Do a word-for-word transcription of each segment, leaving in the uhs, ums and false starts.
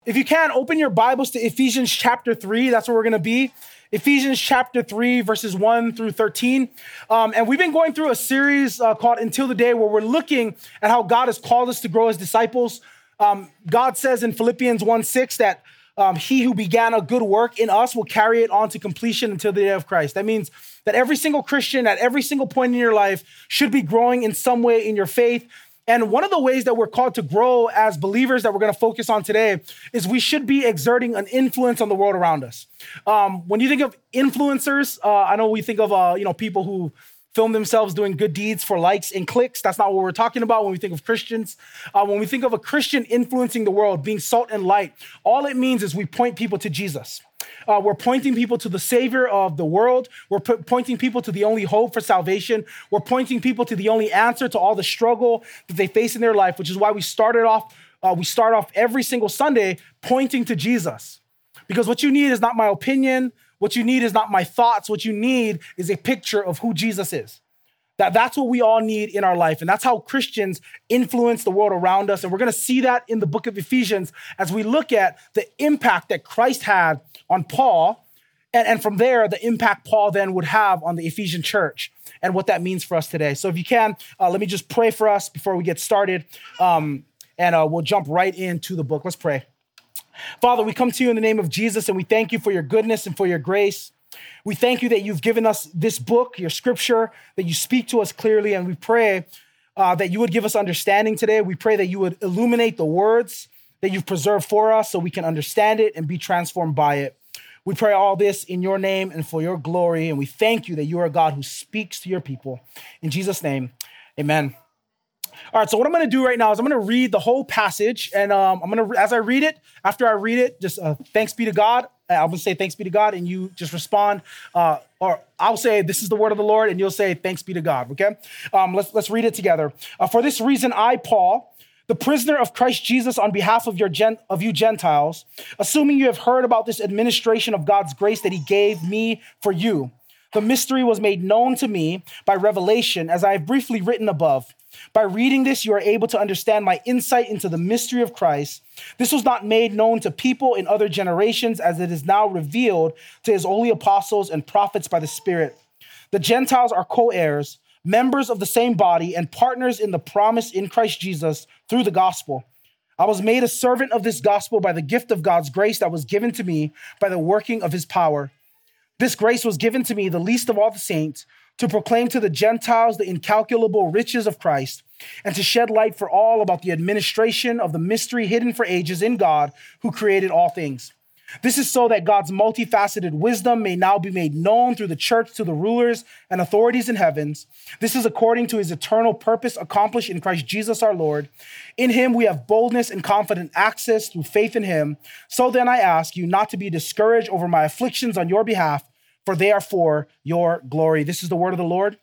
If you can, open your Bibles to Ephesians chapter three. That's where we're going to be. Ephesians chapter three, verses one through thirteen. Um, and we've been going through a series uh, called Until the Day, where we're looking at how God has called us to grow as disciples. Um, God says in Philippians one six that um, he who began a good work in us will carry it on to completion until the day of Christ. That means that every single Christian at every single point in your life should be growing in some way in your faith. And one of the ways that we're called to grow as believers that we're going to focus on today is we should be exerting an influence on the world around us. Um, when you think of influencers, uh, I know we think of uh, you know people who film themselves doing good deeds for likes and clicks. That's not what we're talking about when we think of Christians. Uh, when we think of a Christian influencing the world, being salt and light, all it means is we point people to Jesus. Uh, we're pointing people to the Savior of the world. We're po- pointing people to the only hope for salvation. We're pointing people to the only answer to all the struggle that they face in their life, which is why we started off, uh, we start off every single Sunday pointing to Jesus. Because what you need is not my opinion. What you need is not my thoughts. What you need is a picture of who Jesus is. That, that's what we all need in our life. And that's how Christians influence the world around us. And we're going to see that in the book of Ephesians as we look at the impact that Christ had on Paul. And, and from there, the impact Paul then would have on the Ephesian church and what that means for us today. So if you can, uh, let me just pray for us before we get started. Um, and uh, we'll jump right into the book. Let's pray. Father, we come to you in the name of Jesus, and we thank you for your goodness and for your grace. We thank you that you've given us this book, your scripture, that you speak to us clearly, and we pray uh, that you would give us understanding today. We pray that you would illuminate the words that you've preserved for us so we can understand it and be transformed by it. We pray all this in your name and for your glory, and we thank you that you are a God who speaks to your people. In Jesus' name, amen. All right, so what I'm going to do right now is I'm going to read the whole passage, and um, I'm going to, as I read it, after I read it, just uh, thanks be to God. I'm going to say thanks be to God, and you just respond, uh, or I'll say this is the word of the Lord, and you'll say thanks be to God. Okay, um, let's let's read it together. Uh, For this reason, I, Paul, the prisoner of Christ Jesus, on behalf of your gen- of you Gentiles, assuming you have heard about this administration of God's grace that He gave me for you, the mystery was made known to me by revelation, as I have briefly written above. By reading this, you are able to understand my insight into the mystery of Christ. This was not made known to people in other generations, as it is now revealed to his holy apostles and prophets by the Spirit. The Gentiles are co-heirs, members of the same body, and partners in the promise in Christ Jesus through the gospel. I was made a servant of this gospel by the gift of God's grace that was given to me by the working of his power. This grace was given to me, the least of all the saints, to proclaim to the Gentiles the incalculable riches of Christ, and to shed light for all about the administration of the mystery hidden for ages in God, who created all things. This is so that God's multifaceted wisdom may now be made known through the church to the rulers and authorities in heavens. This is according to his eternal purpose accomplished in Christ Jesus our Lord. In him we have boldness and confident access through faith in him. So then I ask you not to be discouraged over my afflictions on your behalf, for they are for your glory. This is the word of the Lord.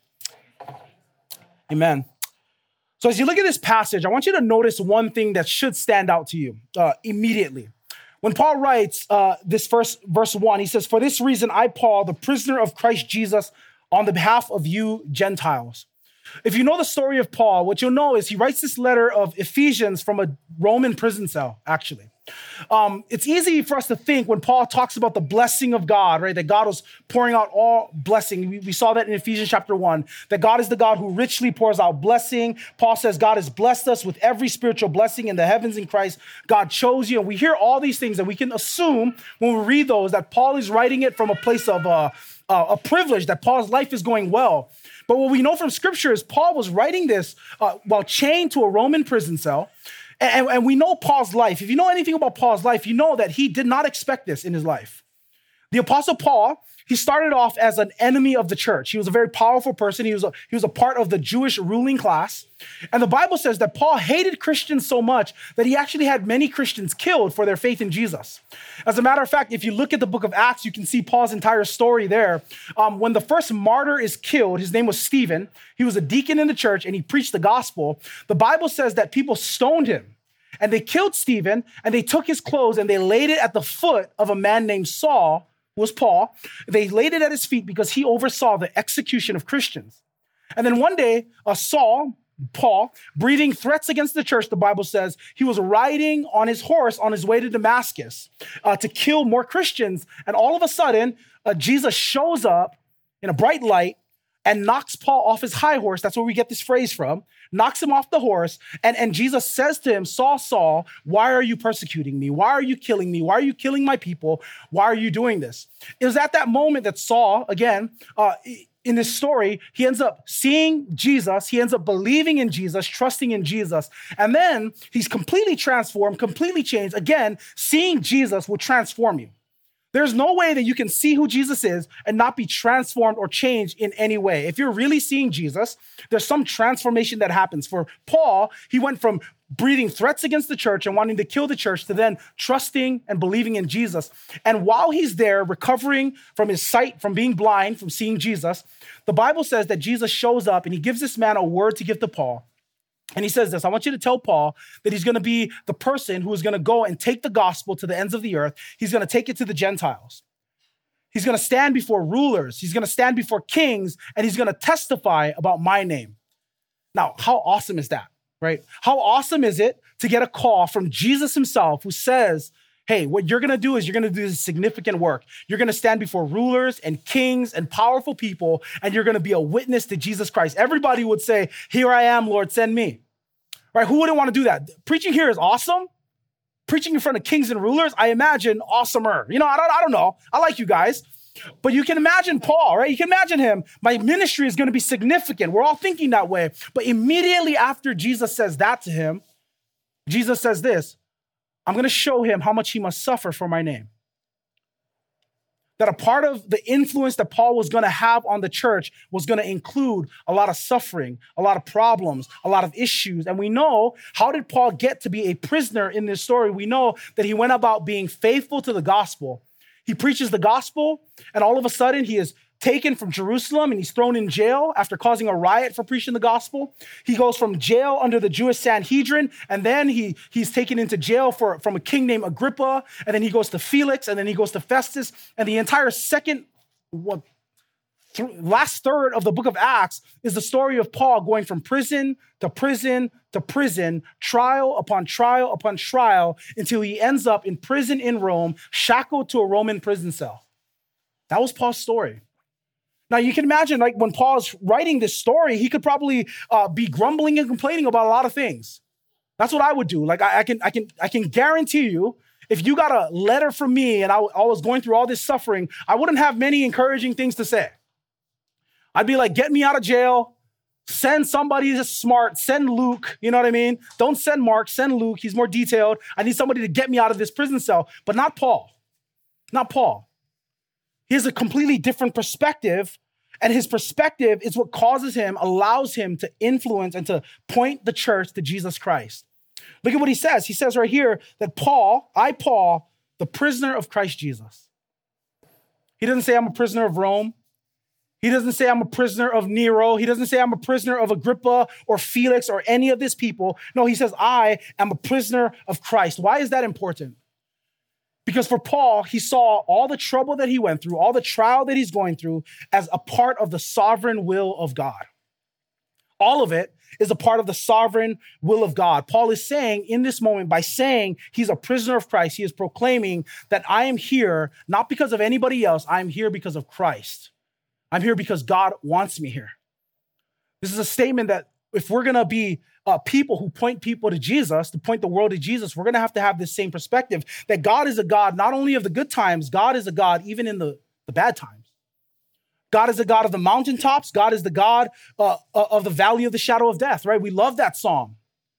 Amen. So as you look at this passage, I want you to notice one thing that should stand out to you uh, immediately. When Paul writes uh, this first verse one, he says, "For this reason, I, Paul, the prisoner of Christ Jesus, on the behalf of you Gentiles." If you know the story of Paul, what you'll know is he writes this letter of Ephesians from a Roman prison cell, actually. Um, it's easy for us to think when Paul talks about the blessing of God, right? That God was pouring out all blessing. We, we saw that in Ephesians chapter one, that God is the God who richly pours out blessing. Paul says God has blessed us with every spiritual blessing in the heavens in Christ. God chose you. And we hear all these things, and we can assume when we read those that Paul is writing it from a place of uh, uh, a privilege, that Paul's life is going well. But what we know from scripture is Paul was writing this uh, while chained to a Roman prison cell. And, and we know Paul's life. If you know anything about Paul's life, you know that he did not expect this in his life. The Apostle Paul, he started off as an enemy of the church. He was a very powerful person. He was a, he was a part of the Jewish ruling class. And the Bible says that Paul hated Christians so much that he actually had many Christians killed for their faith in Jesus. As a matter of fact, if you look at the book of Acts, you can see Paul's entire story there. Um, when the first martyr is killed, his name was Stephen. He was a deacon in the church and he preached the gospel. The Bible says that people stoned him. And they killed Stephen, and they took his clothes and they laid it at the foot of a man named Saul, who was Paul. They laid it at his feet because he oversaw the execution of Christians. And then one day, uh, Saul, Paul, breathing threats against the church, the Bible says, he was riding on his horse on his way to Damascus uh, to kill more Christians. And all of a sudden, uh, Jesus shows up in a bright light and knocks Paul off his high horse. That's where we get this phrase from. Knocks him off the horse. And, and Jesus says to him, Saul, Saul, why are you persecuting me? Why are you killing me? Why are you killing my people? Why are you doing this? It was at that moment that Saul, again, uh, in this story, he ends up seeing Jesus. He ends up believing in Jesus, trusting in Jesus. And then he's completely transformed, completely changed. Again, seeing Jesus will transform you. There's no way that you can see who Jesus is and not be transformed or changed in any way. If you're really seeing Jesus, there's some transformation that happens. For Paul, he went from breathing threats against the church and wanting to kill the church to then trusting and believing in Jesus. And while he's there recovering from his sight, from being blind, from seeing Jesus, the Bible says that Jesus shows up and he gives this man a word to give to Paul. And he says this, I want you to tell Paul that he's going to be the person who is going to go and take the gospel to the ends of the earth. He's going to take it to the Gentiles. He's going to stand before rulers. He's going to stand before kings, and he's going to testify about my name. Now, how awesome is that, right? How awesome is it to get a call from Jesus himself who says, hey, what you're going to do is you're going to do this significant work. You're going to stand before rulers and kings and powerful people, and you're going to be a witness to Jesus Christ. Everybody would say, here I am, Lord, send me. Right? Who wouldn't want to do that? Preaching here is awesome. Preaching in front of kings and rulers, I imagine awesomer. You know, I don't, I don't know. I like you guys. But you can imagine Paul, right? You can imagine him. My ministry is going to be significant. We're all thinking that way. But immediately after Jesus says that to him, Jesus says this, I'm going to show him how much he must suffer for my name. That a part of the influence that Paul was going to have on the church was going to include a lot of suffering, a lot of problems, a lot of issues. And we know, how did Paul get to be a prisoner in this story? We know that he went about being faithful to the gospel. He preaches the gospel, and all of a sudden he is taken from Jerusalem and he's thrown in jail after causing a riot for preaching the gospel. He goes from jail under the Jewish Sanhedrin, and then he, he's taken into jail for, from a king named Agrippa, and then he goes to Felix, and then he goes to Festus, and the entire second, what, th- last third of the book of Acts is the story of Paul going from prison to prison to prison, trial upon trial upon trial, until he ends up in prison in Rome, shackled to a Roman prison cell. That was Paul's story. Now, you can imagine, like, when Paul's writing this story, he could probably uh, be grumbling and complaining about a lot of things. That's what I would do. Like, I, I can, I can, I can guarantee you, if you got a letter from me and I, I was going through all this suffering, I wouldn't have many encouraging things to say. I'd be like, get me out of jail. Send somebody that's smart. Send Luke. You know what I mean? Don't send Mark. Send Luke. He's more detailed. I need somebody to get me out of this prison cell, but not Paul. Not Paul. He has a completely different perspective, and his perspective is what causes him, allows him to influence and to point the church to Jesus Christ. Look at what he says. He says right here that Paul, I, Paul, the prisoner of Christ Jesus. He doesn't say I'm a prisoner of Rome. He doesn't say I'm a prisoner of Nero. He doesn't say I'm a prisoner of Agrippa or Felix or any of these people. No, he says I am a prisoner of Christ. Why is that important? Because for Paul, he saw all the trouble that he went through, all the trial that he's going through as a part of the sovereign will of God. All of it is a part of the sovereign will of God. Paul is saying in this moment, by saying he's a prisoner of Christ, he is proclaiming that I am here not because of anybody else. I am here because of Christ. I'm here because God wants me here. This is a statement that if we're going to be uh, people who point people to Jesus, to point the world to Jesus, we're going to have to have this same perspective that God is a God not only of the good times, God is a God even in the, the bad times. God is the God of the mountaintops. God is the God uh, of the valley of the shadow of death, right? We love that song.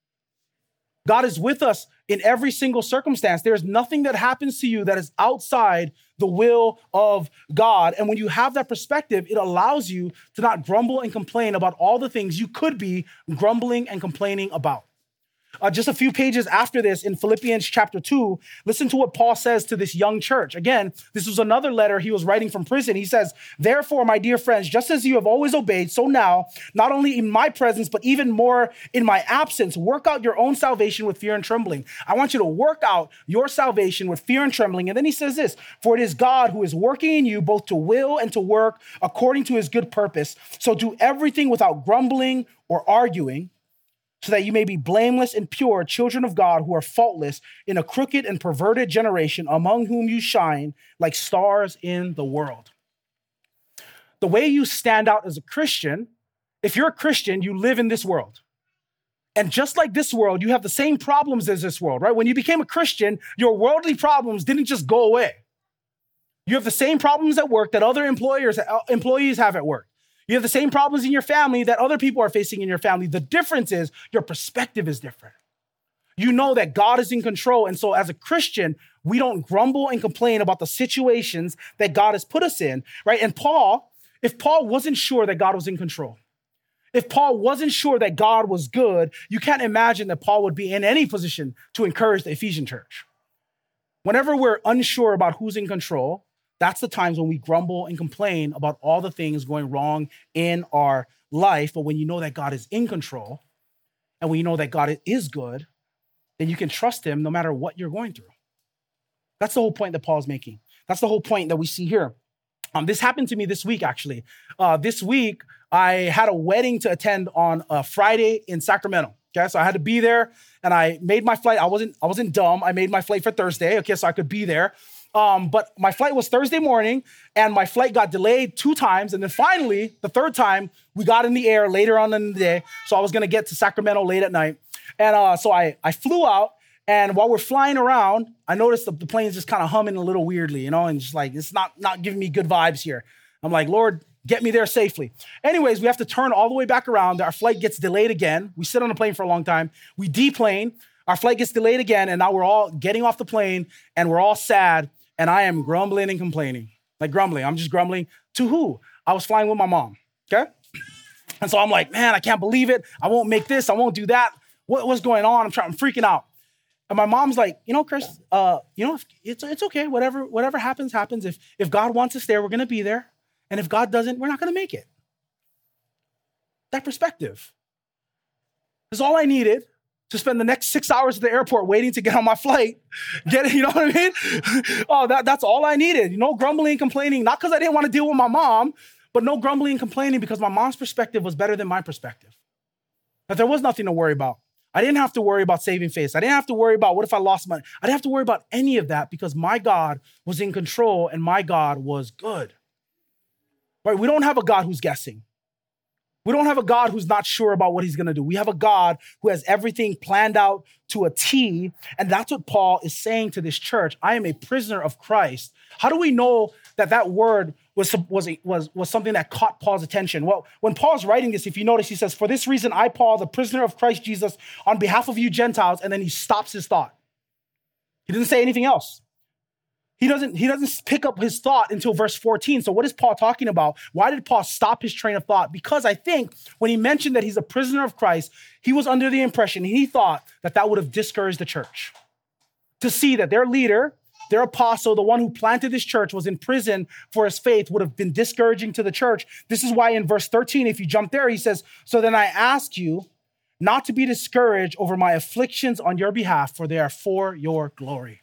God is with us in every single circumstance. There's nothing that happens to you that is outside the will of God. And when you have that perspective, it allows you to not grumble and complain about all the things you could be grumbling and complaining about. Uh, just a few pages after this in Philippians chapter two, listen to what Paul says to this young church. Again, this was another letter he was writing from prison. He says, therefore, my dear friends, just as you have always obeyed, so now, not only in my presence, but even more in my absence, work out your own salvation with fear and trembling. I want you to work out your salvation with fear and trembling. And then he says this, for it is God who is working in you both to will and to work according to his good purpose. So do everything without grumbling or arguing, so that you may be blameless and pure, children of God who are faultless in a crooked and perverted generation, among whom you shine like stars in the world. The way you stand out as a Christian, if you're a Christian, you live in this world. And just like this world, you have the same problems as this world, right? When you became a Christian, your worldly problems didn't just go away. You have the same problems at work that other employers, employees have at work. You have the same problems in your family that other people are facing in your family. The difference is your perspective is different. You know that God is in control. And so as a Christian, we don't grumble and complain about the situations that God has put us in, right? And Paul, if Paul wasn't sure that God was in control, if Paul wasn't sure that God was good, you can't imagine that Paul would be in any position to encourage the Ephesian church. Whenever we're unsure about who's in control, that's the times when we grumble and complain about all the things going wrong in our life. But when you know that God is in control and when you know that God is good, then you can trust him no matter what you're going through. That's the whole point that Paul's making. That's the whole point that we see here. Um, this happened to me this week, actually. Uh, this week, I had a wedding to attend on a Friday in Sacramento. Okay, so I had to be there, and I made my flight. I wasn't, I wasn't dumb. I made my flight for Thursday. Okay, so I could be there. Um, but my flight was Thursday morning, and my flight got delayed two times. And then finally, the third time, we got in the air later on in the day. So I was going to get to Sacramento late at night. And uh, so I, I flew out. And while we're flying around, I noticed the, the plane's just kind of humming a little weirdly, you know, and just like, it's not, not giving me good vibes here. I'm like, Lord, get me there safely. Anyways, we have to turn all the way back around. Our flight gets delayed again. We sit on the plane for a long time. We deplane. Our flight gets delayed again. And now we're all getting off the plane and we're all sad. And I am grumbling and complaining, like grumbling. I'm just grumbling to who? I was flying with my mom, okay? And so I'm like, man, I can't believe it. I won't make this. I won't do that. What, what's going on? I'm trying, I'm freaking out. And my mom's like, you know, Chris, uh, you know, it's it's okay. Whatever whatever happens, happens. If if God wants us there, we're going to be there. And if God doesn't, we're not going to make it. That perspective is all I needed to spend the next six hours at the airport waiting to get on my flight. Get it? You know what I mean? oh, that, that's all I needed. You know, grumbling and complaining, not because I didn't want to deal with my mom, but no grumbling and complaining because my mom's perspective was better than my perspective. That there was nothing to worry about. I didn't have to worry about saving face. I didn't have to worry about what if I lost money. I didn't have to worry about any of that because my God was in control and my God was good. Right? We don't have a God who's guessing. We don't have a God who's not sure about what he's going to do. We have a God who has everything planned out to a T. And that's what Paul is saying to this church. I am a prisoner of Christ. How do we know that that word was, was, was, was something that caught Paul's attention? Well, when Paul's writing this, if you notice, he says, for this reason, I, Paul, the prisoner of Christ Jesus, on behalf of you Gentiles, and then he stops his thought. He doesn't say anything else. He doesn't, he doesn't pick up his thought until verse fourteen. So what is Paul talking about? Why did Paul stop his train of thought? Because I think when he mentioned that he's a prisoner of Christ, he was under the impression, he thought that that would have discouraged the church. To see that their leader, their apostle, the one who planted this church, was in prison for his faith would have been discouraging to the church. This is why in verse thirteen, if you jump there, he says, so then I ask you not to be discouraged over my afflictions on your behalf, for they are for your glory.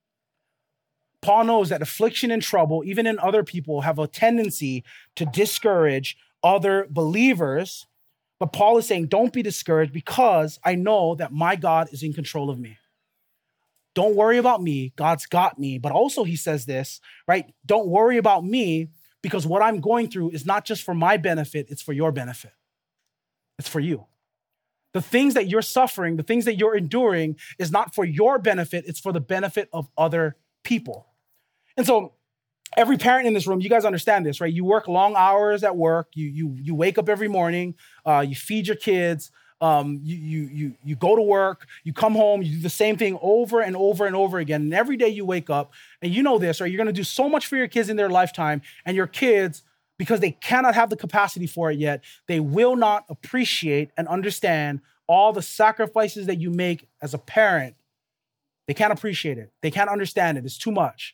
Paul knows that affliction and trouble, even in other people, have a tendency to discourage other believers. But Paul is saying, don't be discouraged because I know that my God is in control of me. Don't worry about me. God's got me. But also he says this, right? Don't worry about me because what I'm going through is not just for my benefit, it's for your benefit. It's for you. The things that you're suffering, the things that you're enduring is not for your benefit, it's for the benefit of other people. And so every parent in this room, you guys understand this, right? You work long hours at work. You you you wake up every morning. Uh, you feed your kids. Um, you you you you go to work. You come home. You do the same thing over and over and over again. And every day you wake up, and you know this, right? You're going to do so much for your kids in their lifetime, and your kids, because they cannot have the capacity for it yet, they will not appreciate and understand all the sacrifices that you make as a parent. They can't appreciate it. They can't understand it. It's too much.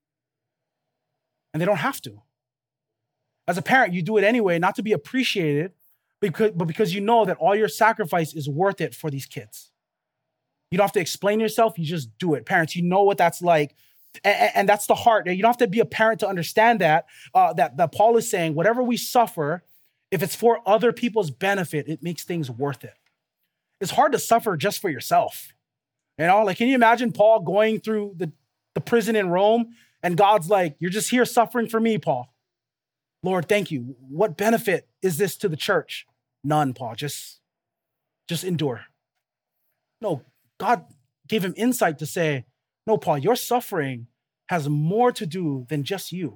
And they don't have to. As a parent, you do it anyway, not to be appreciated, because, but because you know that all your sacrifice is worth it for these kids. You don't have to explain yourself. You just do it. Parents, you know what that's like. And, and that's the heart. You don't have to be a parent to understand that, uh, that, that Paul is saying, whatever we suffer, if it's for other people's benefit, it makes things worth it. it's hard to suffer just for yourself. You know, like, can you imagine Paul going through the, the prison in Rome and God's like, you're just here suffering for me, Paul. Lord, thank you. What benefit is this to the church? None, Paul. Just, just endure. No, God gave him insight to say, no, Paul, your suffering has more to do than just you.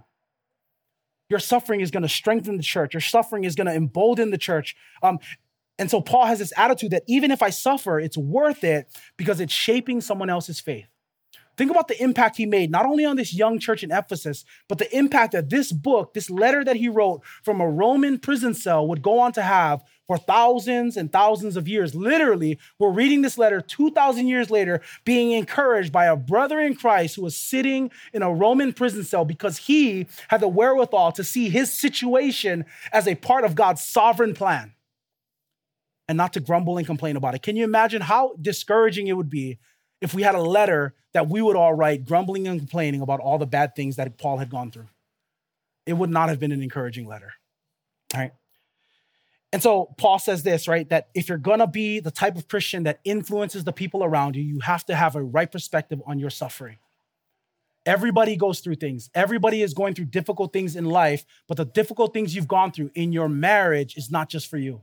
Your suffering is going to strengthen the church. Your suffering is going to embolden the church. Um, and so Paul has this attitude that even if I suffer, it's worth it because it's shaping someone else's faith. Think about the impact he made, not only on this young church in Ephesus, but the impact that this book, this letter that he wrote from a Roman prison cell would go on to have for thousands and thousands of years. Literally, we're reading this letter two thousand years later, being encouraged by a brother in Christ who was sitting in a Roman prison cell because he had the wherewithal to see his situation as a part of God's sovereign plan and not to grumble and complain about it. Can you imagine how discouraging it would be if we had a letter that we would all write grumbling and complaining about all the bad things that Paul had gone through? It would not have been an encouraging letter, all right? And so Paul says this, right, that if you're going to be the type of Christian that influences the people around you, you have to have a right perspective on your suffering. Everybody goes through things. Everybody is going through difficult things in life, but the difficult things you've gone through in your marriage is not just for you.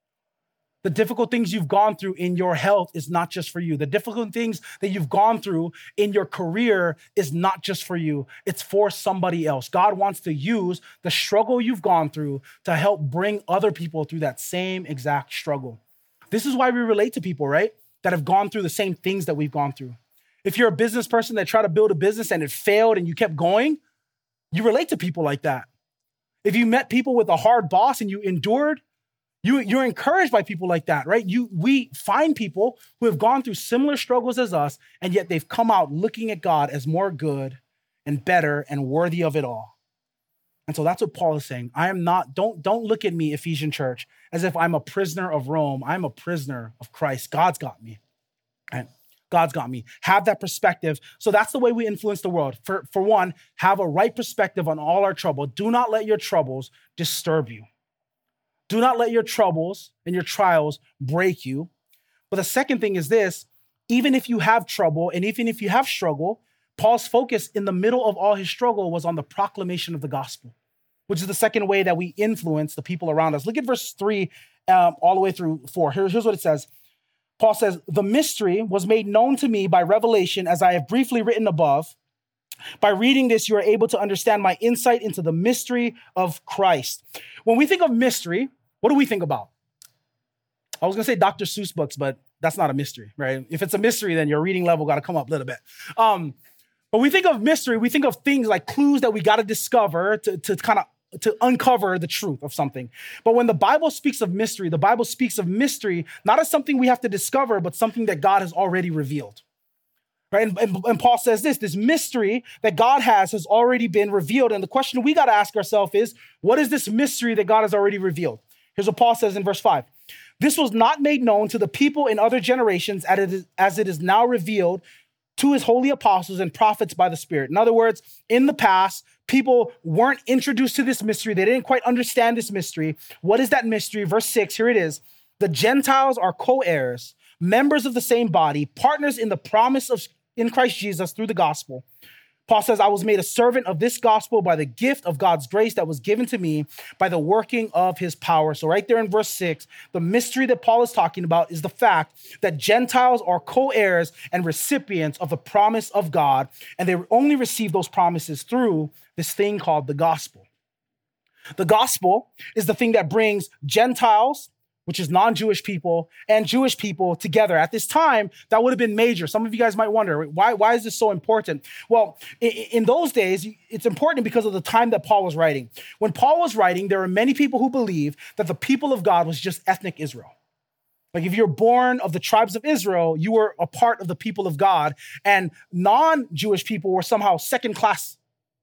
The difficult things you've gone through in your health is not just for you. The difficult things that you've gone through in your career is not just for you. It's for somebody else. God wants to use the struggle you've gone through to help bring other people through that same exact struggle. This is why we relate to people, right? That have gone through the same things that we've gone through. If you're a business person that tried to build a business and it failed and you kept going, you relate to people like that. If you met people with a hard boss and you endured, You, you're encouraged by people like that, right? You, we find people who have gone through similar struggles as us, and yet they've come out looking at God as more good and better and worthy of it all. And so that's what Paul is saying. I am not, don't, don't look at me, Ephesian church, as if I'm a prisoner of Rome. I'm a prisoner of Christ. God's got me. Right? God's got me. Have that perspective. So that's the way we influence the world. For, for one, have a right perspective on all our trouble. Do not let your troubles disturb you. Do not let your troubles and your trials break you. But the second thing is this, even if you have trouble and even if you have struggle, Paul's focus in the middle of all his struggle was on the proclamation of the gospel, which is the second way that we influence the people around us. Look at verse three um, all the way through four. Here, here's what it says. Paul says, the mystery was made known to me by revelation, as I have briefly written above. By reading this, you are able to understand my insight into the mystery of Christ. When we think of mystery, what do we think about? I was going to say Doctor Seuss books, but that's not a mystery, right? If it's a mystery, then your reading level got to come up a little bit. Um, but we think of mystery, we think of things like clues that we got to discover to, to kind of to uncover the truth of something. But when the Bible speaks of mystery, the Bible speaks of mystery not as something we have to discover, but something that God has already revealed. Right? And, and, and Paul says this, this mystery that God has has already been revealed. And the question we got to ask ourselves is, what is this mystery that God has already revealed? Here's what Paul says in verse five. This was not made known to the people in other generations as it is, as it is now revealed to his holy apostles and prophets by the Spirit. In other words, in the past, people weren't introduced to this mystery. They didn't quite understand this mystery. What is that mystery? Verse six, here it is. The Gentiles are co-heirs, members of the same body, partners in the promise of in Christ Jesus through the gospel. Paul says, I was made a servant of this gospel by the gift of God's grace that was given to me by the working of his power. So right there in verse six, the mystery that Paul is talking about is the fact that Gentiles are co-heirs and recipients of the promise of God, and they only receive those promises through this thing called the gospel. The gospel is the thing that brings Gentiles, which is non-Jewish people, and Jewish people together. At this time, that would have been major. Some of you guys might wonder, why, why is this so important? Well, in, in those days, it's important because of the time that Paul was writing. When Paul was writing, there were many people who believed that the people of God was just ethnic Israel. Like if you're born of the tribes of Israel, you were a part of the people of God, and non-Jewish people were somehow second-class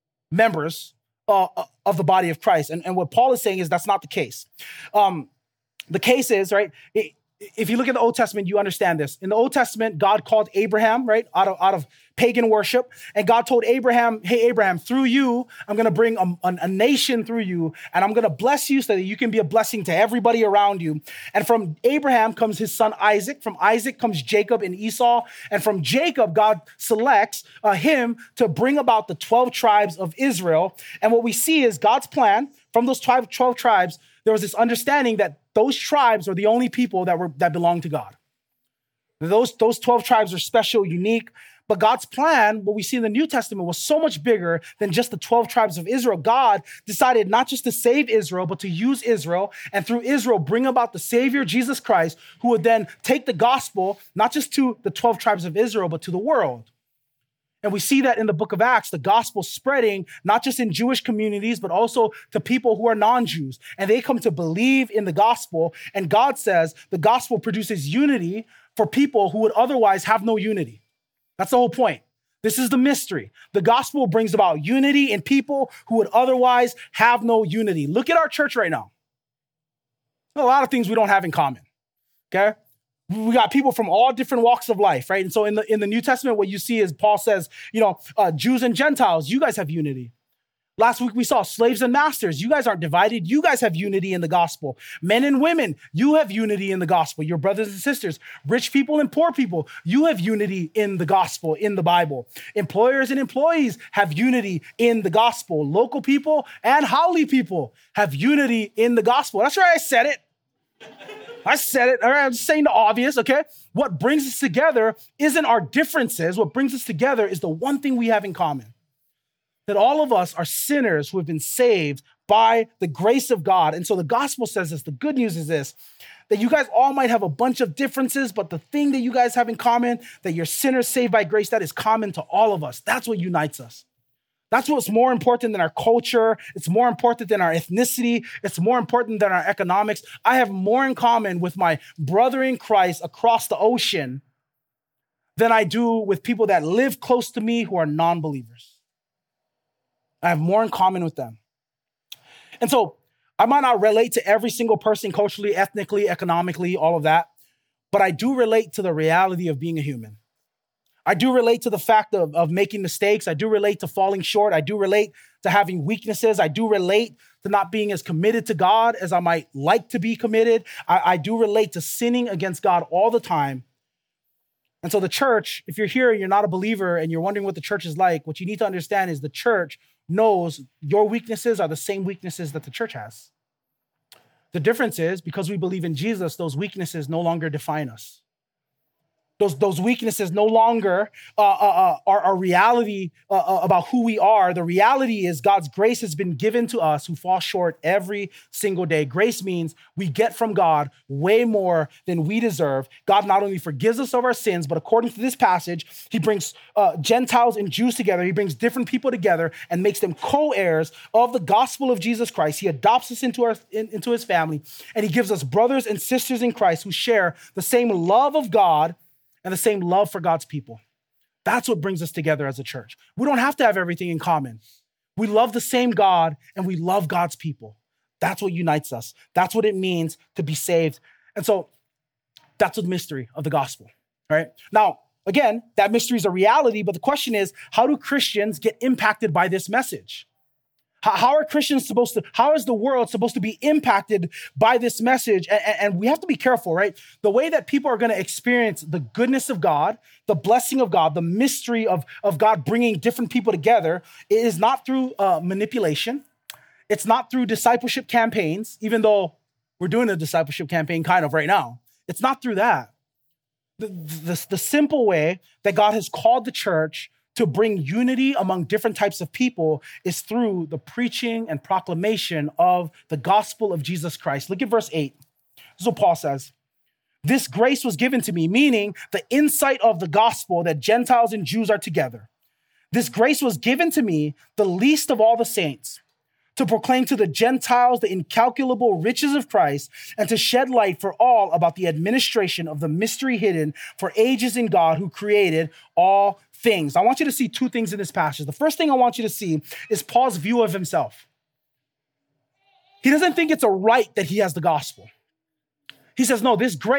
members uh, of the body of Christ. And, and what Paul is saying is that's not the case. Um, The case is, right, if you look at the Old Testament, you understand this. In the Old Testament, God called Abraham, right, out of, out of pagan worship. And God told Abraham, hey, Abraham, through you, I'm going to bring a, a, a nation through you, and I'm going to bless you so that you can be a blessing to everybody around you. And from Abraham comes his son Isaac. From Isaac comes Jacob and Esau. And from Jacob, God selects uh, him to bring about the twelve tribes of Israel. And what we see is God's plan from those twelve, twelve tribes. There was this understanding that those tribes are the only people that were that belong to God. Those, those twelve tribes are special, unique. But God's plan, what we see in the New Testament, was so much bigger than just the twelve tribes of Israel. God decided not just to save Israel, but to use Israel, and through Israel, bring about the Savior, Jesus Christ, who would then take the gospel, not just to the twelve tribes of Israel, but to the world. And we see that in the book of Acts, the gospel spreading, not just in Jewish communities, but also to people who are non-Jews. And they come to believe in the gospel. And God says the gospel produces unity for people who would otherwise have no unity. That's the whole point. This is the mystery. The gospel brings about unity in people who would otherwise have no unity. Look at our church right now. There's a lot of things we don't have in common, okay? We got people from all different walks of life, right? And so in the in the New Testament, what you see is Paul says, you know, uh, Jews and Gentiles, you guys have unity. Last week we saw slaves and masters. You guys aren't divided. You guys have unity in the gospel. Men and women, you have unity in the gospel. Your brothers and sisters, rich people and poor people, you have unity in the gospel, in the Bible. Employers and employees have unity in the gospel. Local people and Holly people have unity in the gospel. That's right, I said it. I said it. All right, I'm just saying the obvious, okay? What brings us together isn't our differences. What brings us together is the one thing we have in common. That all of us are sinners who have been saved by the grace of God. And so the gospel says this. The good news is this, that you guys all might have a bunch of differences, but the thing that you guys have in common, that you're sinners saved by grace, that is common to all of us. That's what unites us. That's what's more important than our culture. It's more important than our ethnicity. It's more important than our economics. I have more in common with my brother in Christ across the ocean than I do with people that live close to me who are non-believers. I have more in common with them. And so I might not relate to every single person culturally, ethnically, economically, all of that, but I do relate to the reality of being a human. I do relate to the fact of, of making mistakes. I do relate to falling short. I do relate to having weaknesses. I do relate to not being as committed to God as I might like to be committed. I, I do relate to sinning against God all the time. And so the church, if you're here and you're not a believer and you're wondering what the church is like, what you need to understand is the church knows your weaknesses are the same weaknesses that the church has. The difference is because we believe in Jesus, those weaknesses no longer define us. Those, those weaknesses no longer uh, uh, uh, are a reality uh, uh, about who we are. The reality is God's grace has been given to us who fall short every single day. Grace means we get from God way more than we deserve. God not only forgives us of our sins, but according to this passage, he brings uh, Gentiles and Jews together. He brings different people together and makes them co-heirs of the gospel of Jesus Christ. He adopts us into, our, in, into his family, and he gives us brothers and sisters in Christ who share the same love of God and the same love for God's people. That's what brings us together as a church. We don't have to have everything in common. We love the same God and we love God's people. That's what unites us. That's what it means to be saved. And so that's the mystery of the gospel, all right? Now, again, that mystery is a reality, but the question is, how do Christians get impacted by this message? How are Christians supposed to, how is the world supposed to be impacted by this message? And, and we have to be careful, right? The way that people are going to experience the goodness of God, the blessing of God, the mystery of, of God bringing different people together is not through uh, manipulation. It's not through discipleship campaigns, even though we're doing a discipleship campaign kind of right now. It's not through that. The, the, the simple way that God has called the church to bring unity among different types of people is through the preaching and proclamation of the gospel of Jesus Christ. Look at verse eight. This is what Paul says. This grace was given to me, meaning the insight of the gospel that Gentiles and Jews are together. This grace was given to me, the least of all the saints, to proclaim to the Gentiles the incalculable riches of Christ and to shed light for all about the administration of the mystery hidden for ages in God who created all things. I want you to see two things in this passage. The first thing I want you to see is Paul's view of himself. He doesn't think it's a right that he has the gospel. He says, no, this grace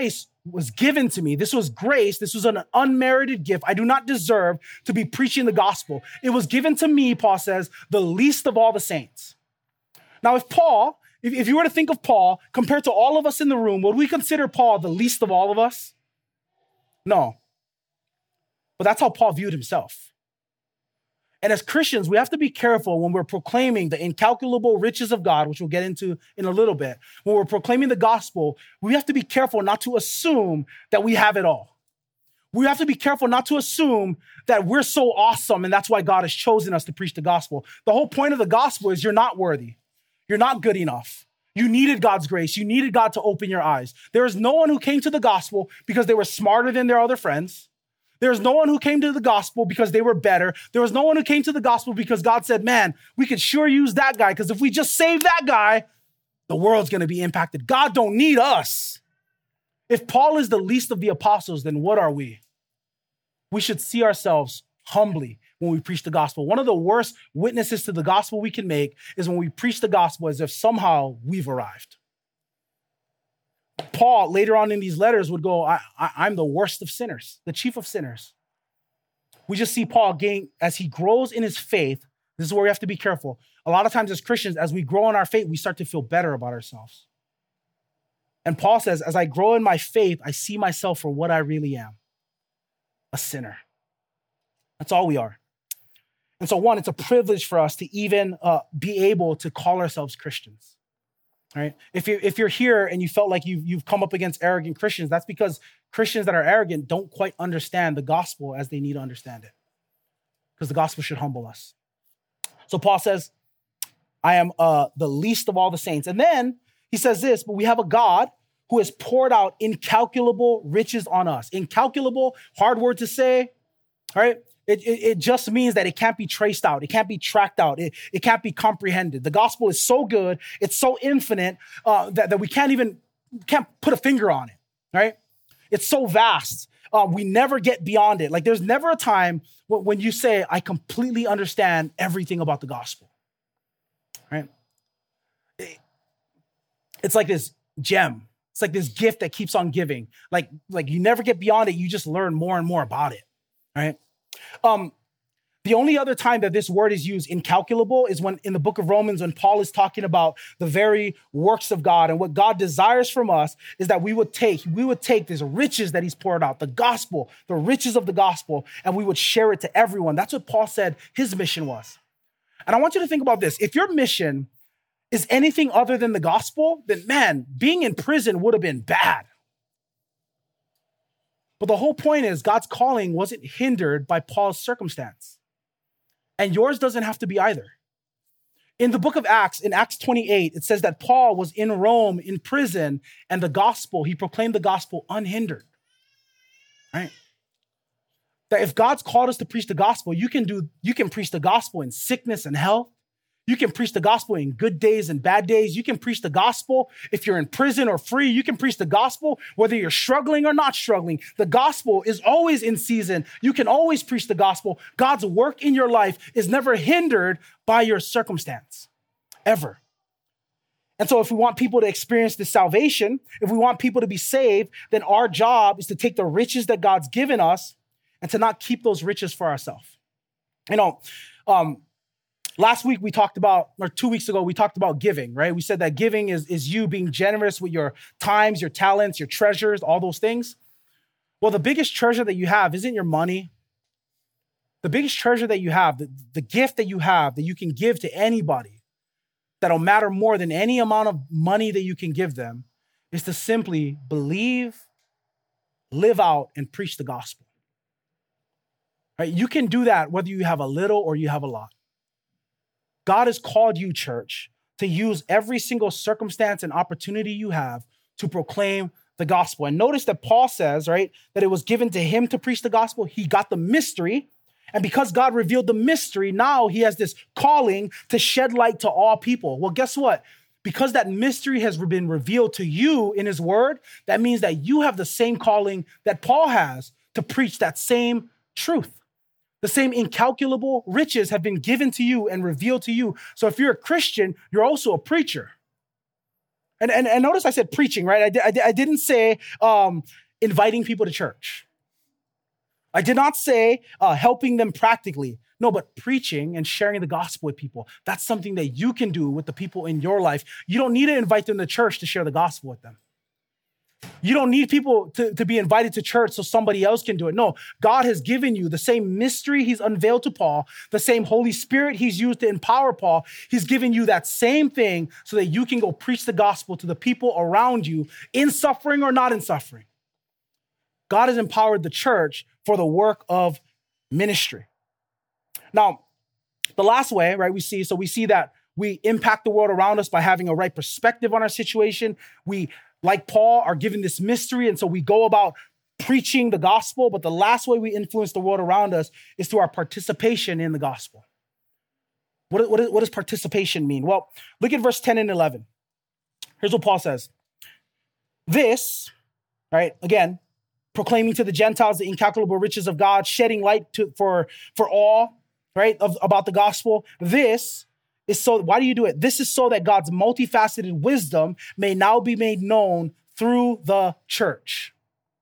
was given to me. This was grace. This was an unmerited gift. I do not deserve to be preaching the gospel. It was given to me, Paul says, the least of all the saints. Now, if Paul, if, if you were to think of Paul compared to all of us in the room, would we consider Paul the least of all of us? No. But that's how Paul viewed himself. And as Christians, we have to be careful when we're proclaiming the incalculable riches of God, which we'll get into in a little bit. When we're proclaiming the gospel, we have to be careful not to assume that we have it all. We have to be careful not to assume that we're so awesome and that's why God has chosen us to preach the gospel. The whole point of the gospel is you're not worthy. You're not good enough. You needed God's grace. You needed God to open your eyes. There is no one who came to the gospel because they were smarter than their other friends. There's no one who came to the gospel because they were better. There was no one who came to the gospel because God said, man, we could sure use that guy because if we just save that guy, the world's going to be impacted. God don't need us. If Paul is the least of the apostles, then what are we? We should see ourselves humbly when we preach the gospel. One of the worst witnesses to the gospel we can make is when we preach the gospel as if somehow we've arrived. Paul, later on in these letters, would go, I, I, I'm the worst of sinners, the chief of sinners. We just see Paul gain, as he grows in his faith, this is where we have to be careful. A lot of times as Christians, as we grow in our faith, we start to feel better about ourselves. And Paul says, as I grow in my faith, I see myself for what I really am, a sinner. That's all we are. And so one, it's a privilege for us to even uh, be able to call ourselves Christians. Right? If you if you're here and you felt like you've you've come up against arrogant Christians, that's because Christians that are arrogant don't quite understand the gospel as they need to understand it. Because the gospel should humble us. So Paul says, I am uh, the least of all the saints. And then he says this, but we have a God who has poured out incalculable riches on us. Incalculable, hard word to say, right? It, it, it just means that it can't be traced out. It can't be tracked out. It, it can't be comprehended. The gospel is so good. It's so infinite uh, that, that we can't even can't put a finger on it, right? It's so vast. Uh, we never get beyond it. Like there's never a time when, when you say, I completely understand everything about the gospel, right? It, it's like this gem. It's like this gift that keeps on giving. Like, like you never get beyond it. You just learn more and more about it, right? Um, the only other time that this word is used, incalculable, is when in the book of Romans, when Paul is talking about the very works of God and what God desires from us is that we would take, we would take this riches that he's poured out, the gospel, the riches of the gospel, and we would share it to everyone. That's what Paul said his mission was. And I want you to think about this. If your mission is anything other than the gospel, then man, being in prison would have been bad. But the whole point is God's calling wasn't hindered by Paul's circumstance. And yours doesn't have to be either. In the book of Acts, in Acts twenty-eight, it says that Paul was in Rome in prison and the gospel, he proclaimed the gospel unhindered, right? That if God's called us to preach the gospel, you can do, you can preach the gospel in sickness and health. You can preach the gospel in good days and bad days. You can preach the gospel if you're in prison or free. You can preach the gospel whether you're struggling or not struggling. The gospel is always in season. You can always preach the gospel. God's work in your life is never hindered by your circumstance, ever. And so if we want people to experience this salvation, if we want people to be saved, then our job is to take the riches that God's given us and to not keep those riches for ourselves. You know, um, Last week we talked about, or two weeks ago, we talked about giving, right? We said that giving is, is you being generous with your times, your talents, your treasures, all those things. Well, the biggest treasure that you have isn't your money. The biggest treasure that you have, the, the gift that you have that you can give to anybody that'll matter more than any amount of money that you can give them is to simply believe, live out, and preach the gospel. Right? You can do that whether you have a little or you have a lot. God has called you, church, to use every single circumstance and opportunity you have to proclaim the gospel. And notice that Paul says, right, that it was given to him to preach the gospel. He got the mystery. And because God revealed the mystery, now he has this calling to shed light to all people. Well, guess what? Because that mystery has been revealed to you in his word, that means that you have the same calling that Paul has to preach that same truth. The same incalculable riches have been given to you and revealed to you. So if you're a Christian, you're also a preacher. And, and, and notice I said preaching, right? I, di- I, di- I didn't say um, inviting people to church. I did not say uh, helping them practically. No, but preaching and sharing the gospel with people. That's something that you can do with the people in your life. You don't need to invite them to church to share the gospel with them. You don't need people to, to be invited to church so somebody else can do it. No, God has given you the same mystery he's unveiled to Paul, the same Holy Spirit he's used to empower Paul. He's given you that same thing so that you can go preach the gospel to the people around you in suffering or not in suffering. God has empowered the church for the work of ministry. Now, the last way, right, we see, so we see that we impact the world around us by having a right perspective on our situation. We, like Paul, are given this mystery, and so we go about preaching the gospel. But the last way we influence the world around us is through our participation in the gospel. What, what, what does participation mean? Well, look at verse ten and eleven. Here's what Paul says. This, right, again, proclaiming to the Gentiles the incalculable riches of God, shedding light to, for, for all, right, of, about the gospel. This is so, why do you do it? This is so that God's multifaceted wisdom may now be made known through the church.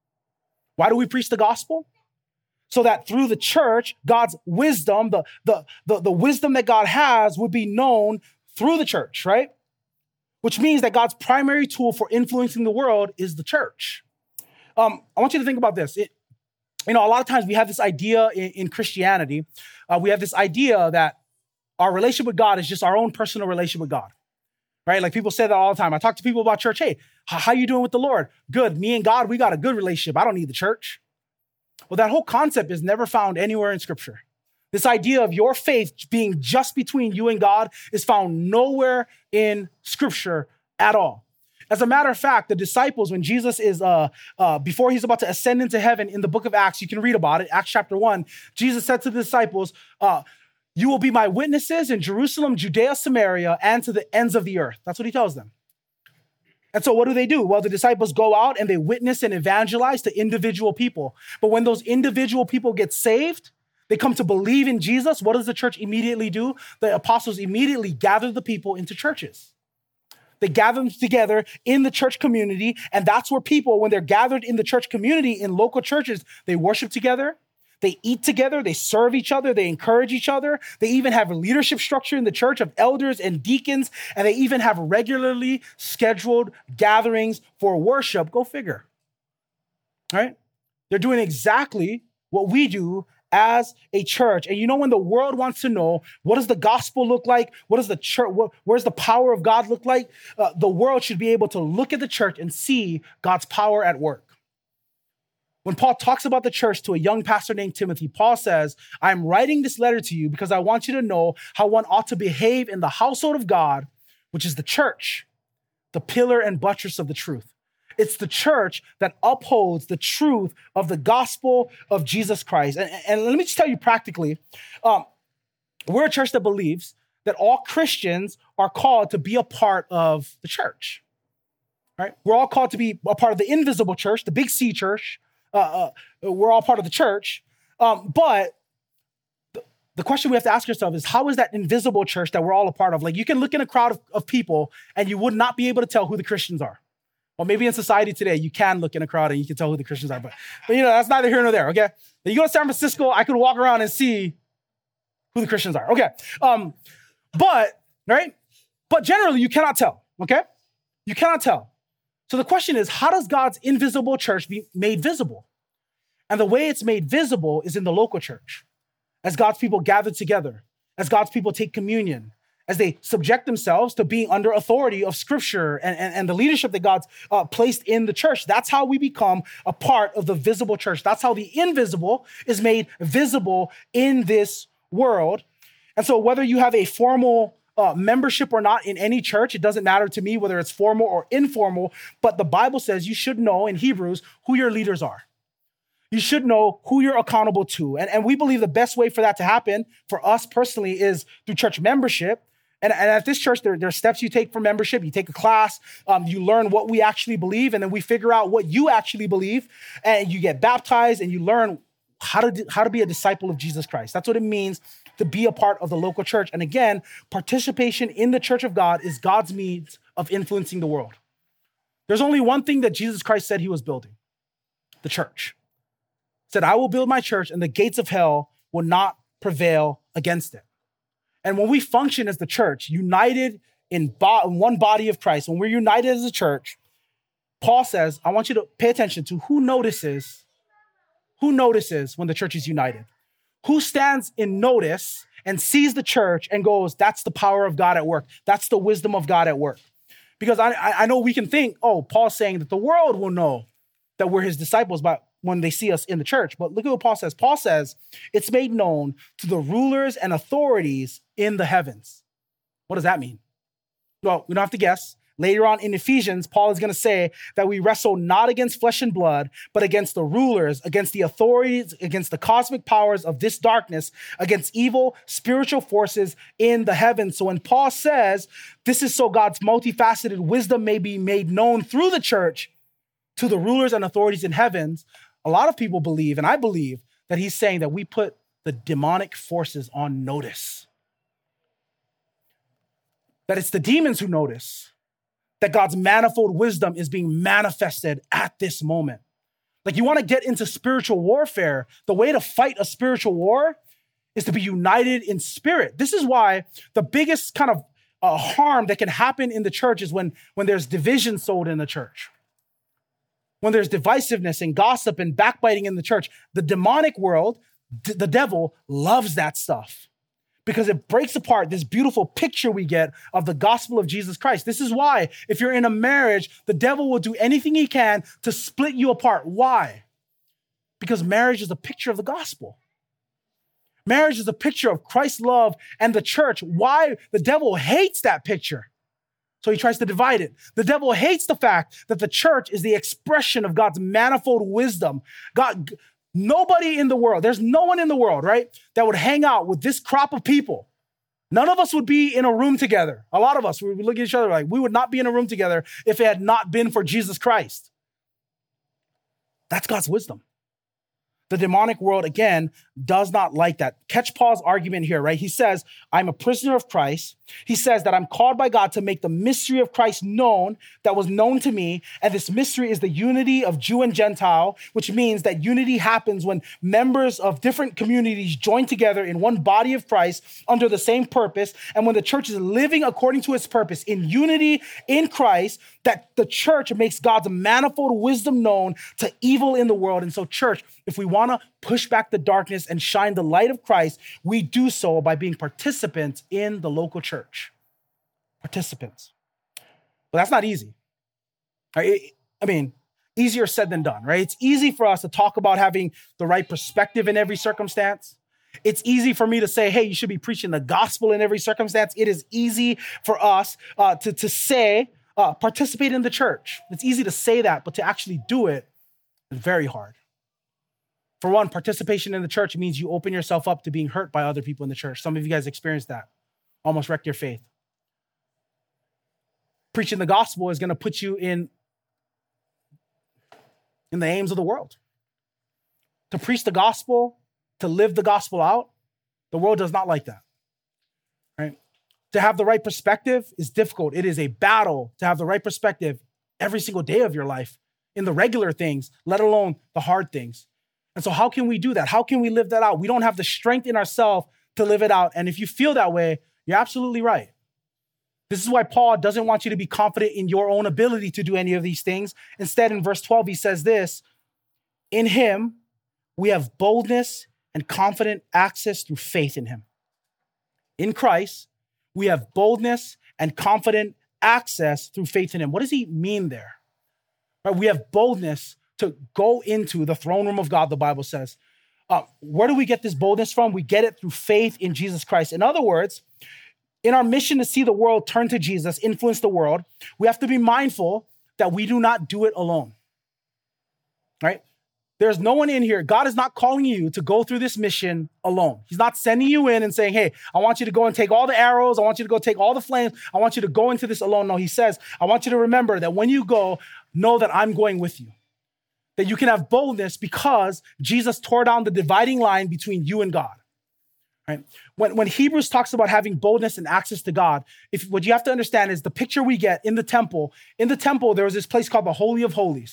Why do we preach the gospel? So that through the church, God's wisdom, the, the, the, the wisdom that God has would be known through the church, right? Which means that God's primary tool for influencing the world is the church. Um, I want you to think about this. It, you know, a lot of times we have this idea in, in Christianity. Uh, we have this idea that our relationship with God is just our own personal relationship with God, right? Like people say that all the time. I talk to people about church. Hey, how you doing with the Lord? Good. Me and God, we got a good relationship. I don't need the church. Well, that whole concept is never found anywhere in Scripture. This idea of your faith being just between you and God is found nowhere in Scripture at all. As a matter of fact, the disciples, when Jesus is, uh, uh, before he's about to ascend into heaven in the book of Acts, you can read about it, Acts chapter one, Jesus said to the disciples, uh, you will be my witnesses in Jerusalem, Judea, Samaria, and to the ends of the earth. That's what he tells them. And so what do they do? Well, the disciples go out and they witness and evangelize to individual people. But when those individual people get saved, they come to believe in Jesus. What does the church immediately do? The apostles immediately gather the people into churches. They gather them together in the church community. And that's where people, when they're gathered in the church community, in local churches, they worship together. They eat together, they serve each other, they encourage each other. They even have a leadership structure in the church of elders and deacons, and they even have regularly scheduled gatherings for worship. Go figure, right? They're doing exactly what we do as a church. And you know, when the world wants to know, what does the gospel look like? What does the church, what, where's the power of God look like? Uh, the world should be able to look at the church and see God's power at work. When Paul talks about the church to a young pastor named Timothy, Paul says, I'm writing this letter to you because I want you to know how one ought to behave in the household of God, which is the church, the pillar and buttress of the truth. It's the church that upholds the truth of the gospel of Jesus Christ. And, and let me just tell you practically, um, we're a church that believes that all Christians are called to be a part of the church, right? We're all called to be a part of the invisible church, the big C church. Uh, uh, we're all part of the church. Um, but the, the question we have to ask ourselves is, how is that invisible church that we're all a part of? Like, you can look in a crowd of, of people and you would not be able to tell who the Christians are. Well, maybe in society today, you can look in a crowd and you can tell who the Christians are. But, but you know, that's neither here nor there, okay? You go to San Francisco, I could walk around and see who the Christians are, okay? Um, but, right? But generally, you cannot tell, okay? You cannot tell. So the question is, how does God's invisible church be made visible? And the way it's made visible is in the local church. As God's people gather together, as God's people take communion, as they subject themselves to being under authority of Scripture and, and, and the leadership that God's uh, placed in the church. That's how we become a part of the visible church. That's how the invisible is made visible in this world. And so whether you have a formal Uh, membership or not in any church, it doesn't matter to me whether it's formal or informal, but the Bible says you should know in Hebrews who your leaders are. You should know who you're accountable to. And, and we believe the best way for that to happen for us personally is through church membership. And, and at this church, there, there are steps you take for membership. You take a class, um, you learn what we actually believe, and then we figure out what you actually believe, and you get baptized and you learn how to, how to be a disciple of Jesus Christ. That's what it means to be a part of the local church. And again, participation in the church of God is God's means of influencing the world. There's only one thing that Jesus Christ said he was building. the church. He said, I will build my church and the gates of hell will not prevail against it. And when we function as the church, united in, bo- in one body of Christ, when we're united as a church, Paul says, I want you to pay attention to who notices, who notices when the church is united. Who stands in notice and sees the church and goes, that's the power of God at work. That's the wisdom of God at work. Because I, I know we can think, oh, Paul's saying that the world will know that we're his disciples by when they see us in the church. But look at what Paul says. Paul says, it's made known to the rulers and authorities in the heavens. What does that mean? Well, we don't have to guess. Later on in Ephesians, Paul is going to say that we wrestle not against flesh and blood, but against the rulers, against the authorities, against the cosmic powers of this darkness, against evil spiritual forces in the heavens. So when Paul says this is so God's multifaceted wisdom may be made known through the church to the rulers and authorities in heavens, a lot of people believe, and I believe, that he's saying that we put the demonic forces on notice. That it's the demons who notice that God's manifold wisdom is being manifested at this moment. Like, you want to get into spiritual warfare. The way to fight a spiritual war is to be united in spirit. This is why the biggest kind of uh, harm that can happen in the church is when, when there's division sowed in the church. When there's divisiveness and gossip and backbiting in the church. The demonic world, d- the devil, loves that stuff, because it breaks apart this beautiful picture we get of the gospel of Jesus Christ. This is why, if you're in a marriage, the devil will do anything he can to split you apart. Why? Because marriage is a picture of the gospel. Marriage is a picture of Christ's love and the church. Why? The devil hates that picture, so he tries to divide it. The devil hates the fact that the church is the expression of God's manifold wisdom. God... Nobody in the world, there's no one in the world, right, that would hang out with this crop of people. None of us would be in a room together. A lot of us, we would look at each other like we would not be in a room together if it had not been for Jesus Christ. That's God's wisdom. The demonic world, again, does not like that. Catch Paul's argument here, right? He says, I'm a prisoner of Christ. He says that I'm called by God to make the mystery of Christ known that was known to me. And this mystery is the unity of Jew and Gentile, which means that unity happens when members of different communities join together in one body of Christ under the same purpose. And when the church is living according to its purpose in unity in Christ, that the church makes God's manifold wisdom known to evil in the world. And so, church, if we want to push back the darkness and shine the light of Christ, we do so by being participants in the local church. Participants. But that's not easy. Right? I mean, easier said than done, right? It's easy for us to talk about having the right perspective in every circumstance. It's easy for me to say, hey, you should be preaching the gospel in every circumstance. It is easy for us uh, to, to say, uh, participate in the church. It's easy to say that, but to actually do it is very hard. For one, participation in the church means you open yourself up to being hurt by other people in the church. Some of you guys experienced that. Almost wrecked your faith. Preaching the gospel is going to put you in, in the aims of the world. To preach the gospel, to live the gospel out, the world does not like that. Right? To have the right perspective is difficult. It is a battle to have the right perspective every single day of your life in the regular things, let alone the hard things. And so how can we do that? How can we live that out? We don't have the strength in ourselves to live it out. And if you feel that way, you're absolutely right. This is why Paul doesn't want you to be confident in your own ability to do any of these things. Instead, in verse twelve, he says this, in him, we have boldness and confident access through faith in him. In Christ, we have boldness and confident access through faith in him. What does he mean there? Right? We have boldness to go into the throne room of God, the Bible says. Uh, where do we get this boldness from? We get it through faith in Jesus Christ. In other words, in our mission to see the world turn to Jesus, influence the world, we have to be mindful that we do not do it alone, right? There's no one in here. God is not calling you to go through this mission alone. He's not sending you in and saying, hey, I want you to go and take all the arrows. I want you to go take all the flames. I want you to go into this alone. No, he says, I want you to remember that when you go, know that I'm going with you. That you can have boldness because Jesus tore down the dividing line between you and God. Right? When, when Hebrews talks about having boldness and access to God, if what you have to understand is the picture we get in the temple. In the temple, there was this place called the Holy of Holies.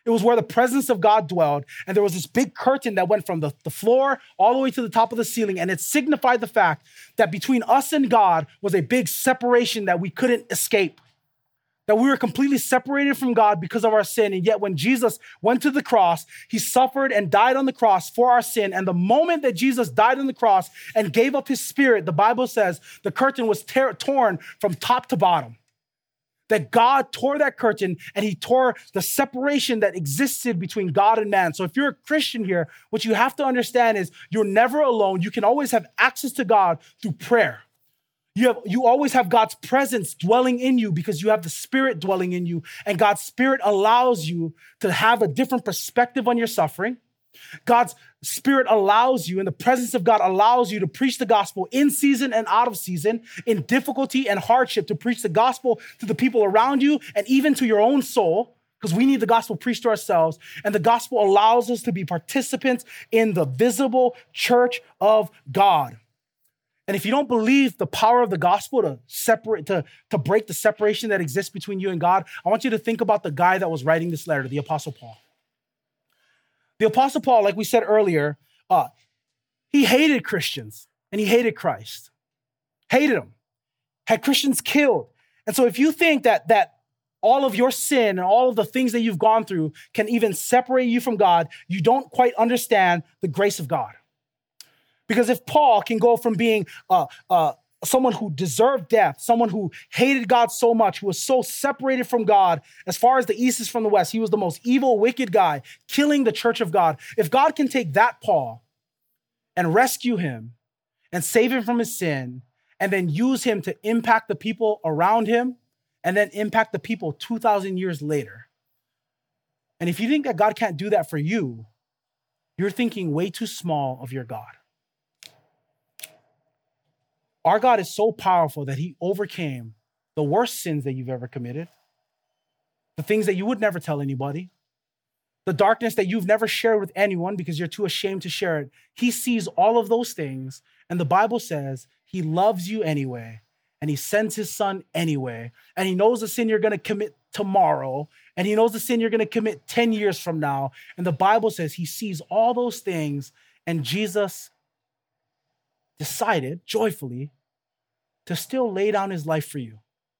It was where the presence of God dwelled. And there was this big curtain that went from the, the floor all the way to the top of the ceiling. And it signified the fact that between us and God was a big separation that we couldn't escape. That we were completely separated from God because of our sin. And yet when Jesus went to the cross, he suffered and died on the cross for our sin. And the moment that Jesus died on the cross and gave up his spirit, the Bible says the curtain was tear- torn from top to bottom. That God tore that curtain and he tore the separation that existed between God and man. So if you're a Christian here, what you have to understand is you're never alone. You can always have access to God through prayer. You have, you always have God's presence dwelling in you because you have the Spirit dwelling in you. And God's Spirit allows you to have a different perspective on your suffering. God's Spirit allows you, and the presence of God allows you to preach the gospel in season and out of season, in difficulty and hardship, to preach the gospel to the people around you and even to your own soul, because we need the gospel preached to ourselves. And the gospel allows us to be participants in the visible church of God. And if you don't believe the power of the gospel to separate, to, to break the separation that exists between you and God, I want you to think about the guy that was writing this letter, the Apostle Paul. The Apostle Paul, like we said earlier, uh, he hated Christians and he hated Christ. Hated them. Had Christians killed. And so if you think that, that all of your sin and all of the things that you've gone through can even separate you from God, you don't quite understand the grace of God. Because if Paul can go from being uh, uh, someone who deserved death, someone who hated God so much, who was so separated from God, as far as the east is from the west, he was the most evil, wicked guy, killing the church of God. If God can take that Paul and rescue him and save him from his sin, and then use him to impact the people around him, and then impact the people two thousand years later. And if you think that God can't do that for you, you're thinking way too small of your God. Our God is so powerful that he overcame the worst sins that you've ever committed, the things that you would never tell anybody, the darkness that you've never shared with anyone because you're too ashamed to share it. He sees all of those things, and the Bible says he loves you anyway, and he sends his son anyway, and he knows the sin you're going to commit tomorrow, and he knows the sin you're going to commit ten years from now, and the Bible says he sees all those things, and Jesus decided joyfully to still lay down his life for you.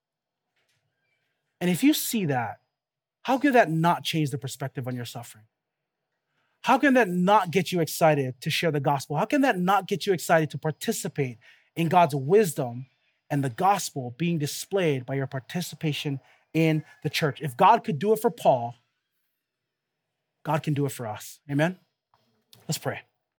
And if you see that, how can that not change the perspective on your suffering? How can that not get you excited to share the gospel? How can that not get you excited to participate in God's wisdom and the gospel being displayed by your participation in the church? If God could do it for Paul, God can do it for us. Amen? Let's pray.